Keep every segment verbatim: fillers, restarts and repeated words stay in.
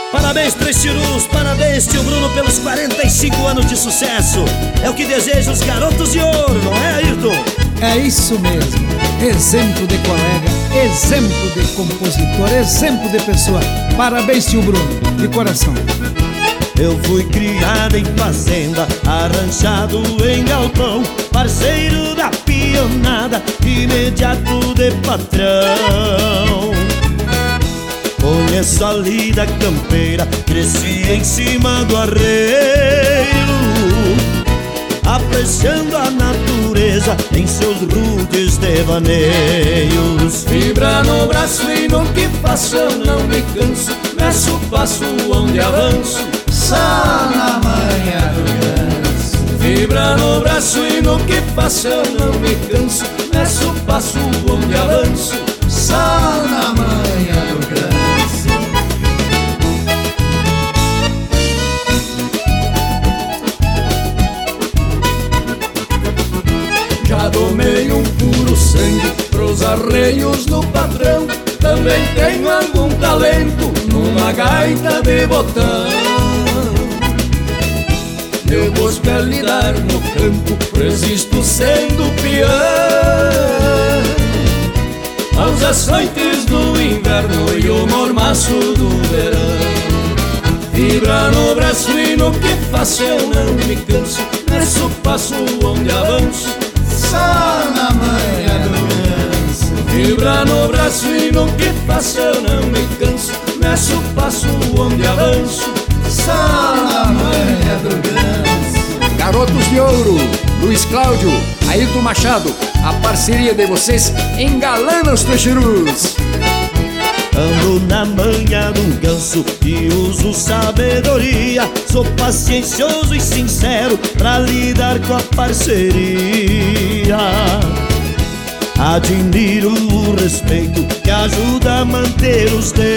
Parabéns, Três Tirus, parabéns, tio Bruno, pelos quarenta e cinco anos de sucesso. É o que desejam os garotos de ouro, não é, Ayrton? É isso mesmo. Exemplo de colega, exemplo de compositor, exemplo de pessoa. Parabéns, tio Bruno, de coração. Eu fui criado em fazenda, arranjado em galpão, parceiro da pionada, imediato de patrão. Conheço a lida campeira, cresci em cima do arreio, apreciando a natureza em seus rudes devaneios. Fibra no braço e no que faço eu não me canso, meço o passo onde avanço, só na manha do ganso. Fibra no braço e no que faço eu não me canso, meço o passo onde avanço, só na manha do ganso. Já domei um puro sangue pros arreios do patrão, também tenho algum talento numa gaita de botão. Meu gosto é lidar no campo, resisto sendo peão aos açoites do inverno e o mormaço do verão. Fibra no braço e no que faço eu não me canso, meço passo onde avanço, só na manha do ganso. Fibra no braço e no que faço eu não me canso, meço passo onde avanço, só na manha do ganso. Garotos de Ouro, Luiz Cláudio, Ayrton Machado, a parceria de vocês engalana os Três Tirus. Ando na manha de um ganso e uso sabedoria, sou paciencioso e sincero pra lidar com a parceria. Admiro o respeito que ajuda a manter os dentes,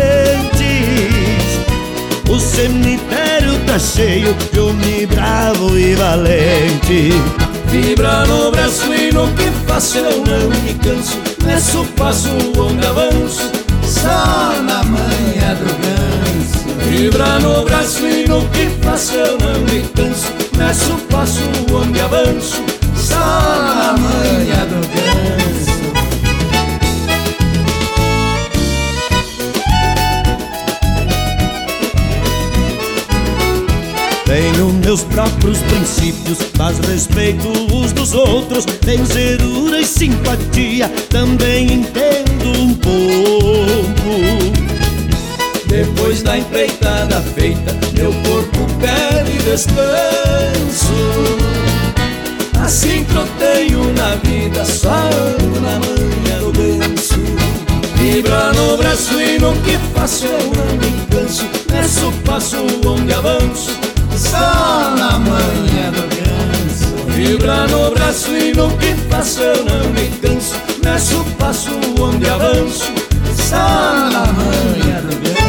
o cemitério tá cheio de homem bravo e valente. Fibra no braço e no que faço eu não me canso, meço passo onde avanço, só na manha do ganso. Fibra no braço e no que faço eu não me canso, meço passo onde avanço, só na manha do ganso. Tenho meus próprios princípios, mas respeito os dos outros. Tenho zerura e simpatia, também entendo um pouco. Depois da empreitada feita, meu corpo pede descanso. Assim troteio na vida, só na manha do ganso. Fibra no braço e no que faço eu não me canso, meço passo onde avanço, só na manha do ganso. Fibra no braço e no que faço eu não me canso, meço passo onde avanço, só na manha do ganso.